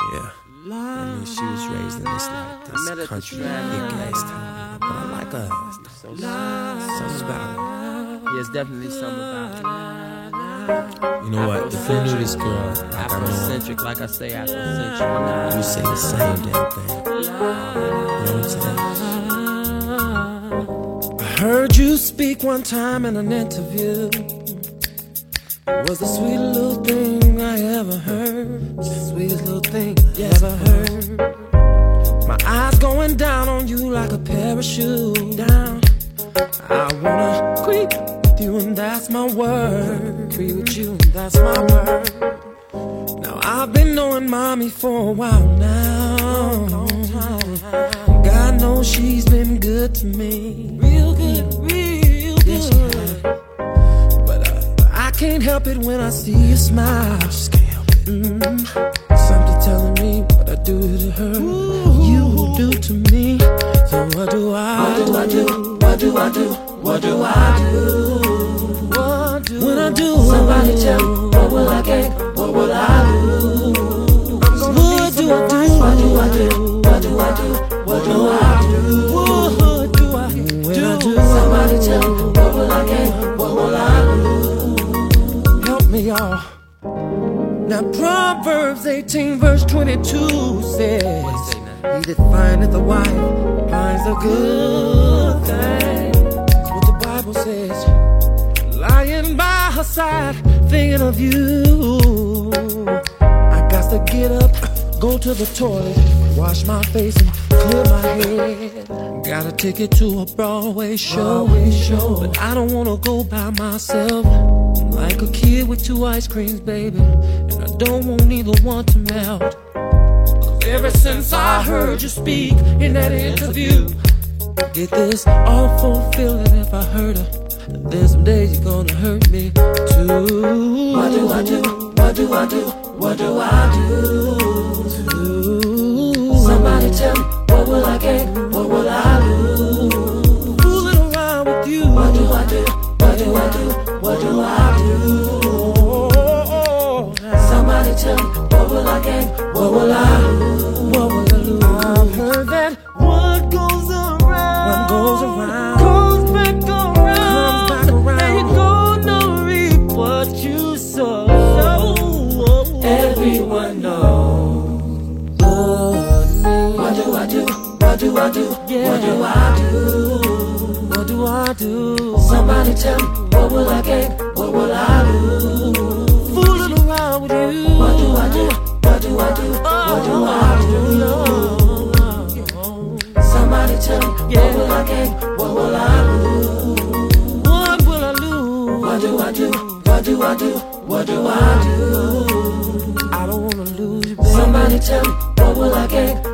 Yeah. I mean, she was raised in this country, big-ass town. But I like her. Something about her. Yeah, it's definitely something about it. You know what? If you knew this girl, like Afrocentric, like I say, Afrocentric. you say the same damn thing. You know what I'm saying? I heard you speak one time in an interview. It was the sweetest little thing I ever heard. The sweetest little thing I ever heard. My eyes going down on you like a parachute down. I wanna creep with you and that's my word. Creep with you and that's my word. Now I've been knowing mommy for a while now. God knows she's been good to me. Real good, real good. But I can't help it when I see you smile. Just can't help it. Something telling me what I do to her, you do to me. So what do I do? What do I do? What do I do? What do when I do? Somebody tell me, what will I get? What will I do? What do I do? What do I do? What do I do? What do I do? What do I do? Somebody tell me, what will I get? What will I do? Help me, y'all. Now Proverbs 18 verse 22 says, he that findeth a wife finds a good thing. That's what the Bible says. Lying by her side, thinking of you. I got to get up, go to the toilet, wash my face and clear my head. Got a ticket to a Broadway show, but I don't wanna go by myself. I'm like a kid with two ice creams, baby, and I don't want neither one to melt. Ever since I heard you speak in that interview, I get this awful feeling if I hurt her, there's some days you're gonna hurt me too. What do I do? What do I do? What do I do? Somebody tell me, what will I get? What will I do? Fooling around with you. What do I do? What do I do? What do I do? Somebody tell me, what will I get? What will I do? What will I do? I've heard that what goes around goes back around, comes back around, and you're gonna reap what you sow. Everyone knows. What do I do? What do I do? Yeah. What do I do? What do I do? Somebody tell me, what will I get? What will I do? Fooling around with you. What do I do? What do I do? What do I do? Somebody tell me, what will I get? What will I do? What will I lose? What do I do? What do I do? What do I do? I don't wanna lose you, baby. Somebody tell me, what will I get?